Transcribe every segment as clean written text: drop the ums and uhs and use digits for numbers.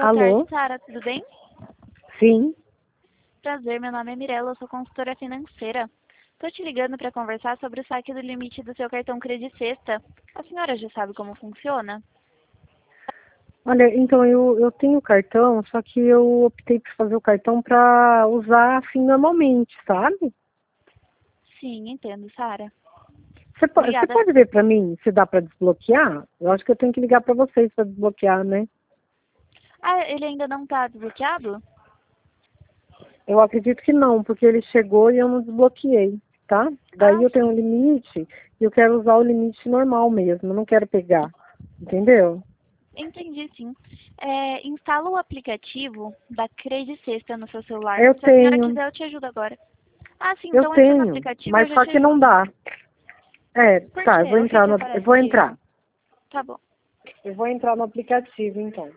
Boa Alô? tarde, Sara, tudo bem? Sim. Prazer, meu nome é Mirella, eu sou consultora financeira. Estou te ligando para conversar sobre o saque do limite do seu cartão Credit Sexta. A senhora já sabe como funciona? Olha, então eu tenho cartão, só que eu optei por fazer o cartão para usar assim normalmente, sabe? Sim, entendo, Sara. Você Obrigada. pode ver para mim se dá para desbloquear? Eu acho que eu tenho que ligar para vocês para desbloquear, né? Ah, ele ainda não está desbloqueado? Eu acredito que não, porque ele chegou e eu não desbloqueei, tá? Daí Ah, eu tenho um sim. limite e eu quero usar o limite normal mesmo, eu não quero pegar, entendeu? Entendi, sim. Instala o aplicativo da Credit Sexta no seu celular. Eu Se a senhora tenho, quiser, eu te ajudo agora. Ah, sim, eu então entra no tenho, aplicativo e eu mas já só te que não ajudo. dá. É, Por tá, quê? O que que eu aparece vou de entrar. erro? Tá bom. Eu vou entrar no aplicativo, então.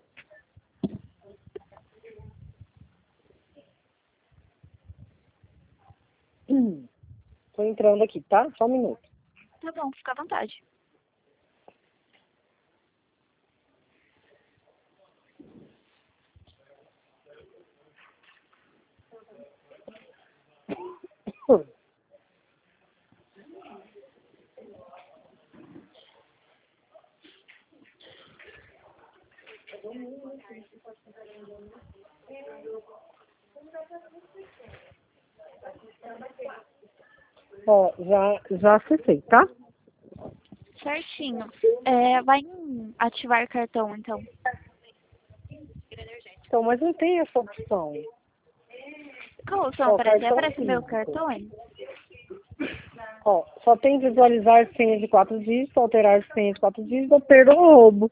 Tô entrando aqui, tá? Só um minuto. Tá bom, fica à vontade. Ó, já acessei, tá? Certinho. Vai em ativar cartão, então. Então, mas não tem essa opção. Qual opção Ó, aparece? cartão Aparece meu físico. cartão, hein? Ó, só tem visualizar senha de 4 dígitos, alterar senha de 4 dígitos ou perda ou roubo.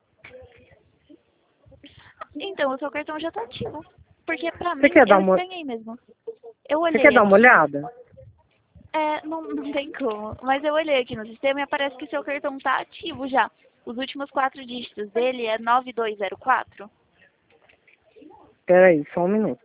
Então, o seu cartão já tá ativo. Porque pra Você mim, quer dar eu uma, estranhei mesmo. Eu você quer olhei dar uma aqui. olhada? Não tem como. Mas eu olhei aqui no sistema e aparece que seu cartão tá ativo já. Os últimos 4 dígitos dele é 9204. Peraí, só um minuto.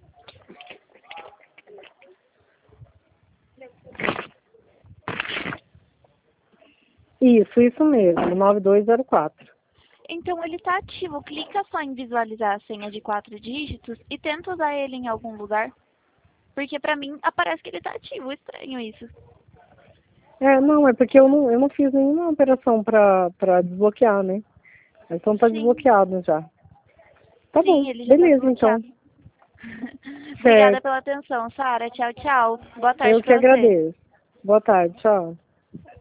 Isso mesmo, 9204. Então ele tá ativo. Clica só em visualizar a senha de 4 dígitos e tenta usar ele em algum lugar. Porque pra mim aparece que ele tá ativo. Estranho isso. Não, é porque eu não fiz nenhuma operação pra desbloquear, né? Então tá Sim, desbloqueado já. Tá bom, sim, ele já tá beleza então. desbloqueado. Obrigada Certo. pela atenção, Sara. Tchau, tchau. Boa tarde Eu que pra você. agradeço. Boa tarde, tchau.